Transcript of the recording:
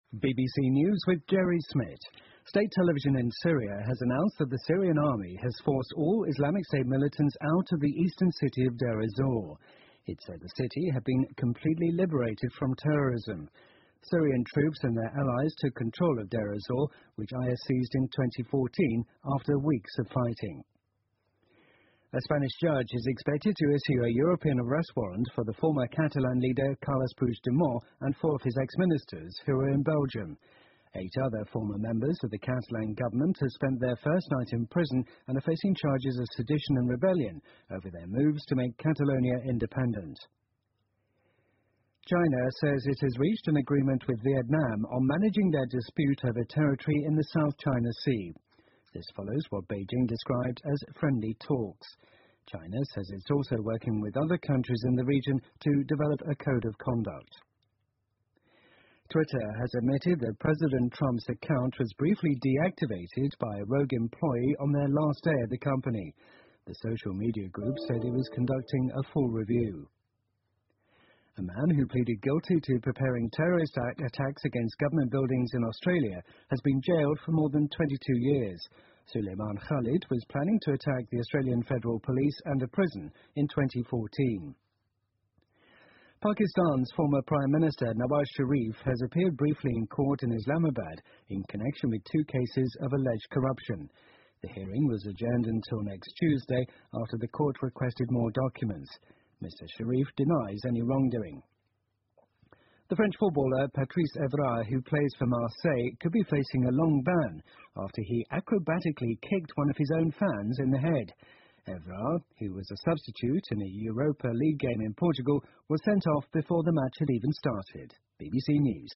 BBC News with Jerry Smith. State television in Syria has announced that the Syrian army has forced all Islamic State militants out of the eastern city of Deir ez-Zor. It said the city had been completely liberated from terrorism. Syrian troops and their allies took control of Deir ez-Zor, which IS seized in 2014 after weeks of fighting. A Spanish judge is expected to issue a European arrest warrant for the former Catalan leader Carles Puigdemont and 4 of his ex-ministers who are in Belgium. 8 other former members of the Catalan government have spent their first night in prison and are facing charges of sedition and rebellion over their moves to make Catalonia independent. China says it has reached an agreement with Vietnam on managing their dispute over territory in the South China Sea. This follows what Beijing described as friendly talks. China says it's also working with other countries in the region to develop a code of conduct. Twitter has admitted that President Trump's account was briefly deactivated by a rogue employee on their last day at the company. The social media group said it was conducting a full review. A man who pleaded guilty to preparing terrorist attacks against government buildings in Australia has been jailed for more than 22 years. Suleiman Khalid was planning to attack the Australian Federal Police and a prison in 2014. Pakistan's former Prime Minister Nawaz Sharif has appeared briefly in court in Islamabad in connection with 2 cases of alleged corruption. The hearing was adjourned until next Tuesday after the court requested more documents. Mr. Sharif denies any wrongdoing. The French footballer Patrice Evra, who plays for Marseille, could be facing a long ban after he acrobatically kicked one of his own fans in the head. Evra, who was a substitute in a Europa League game in Portugal, was sent off before the match had even started. BBC News.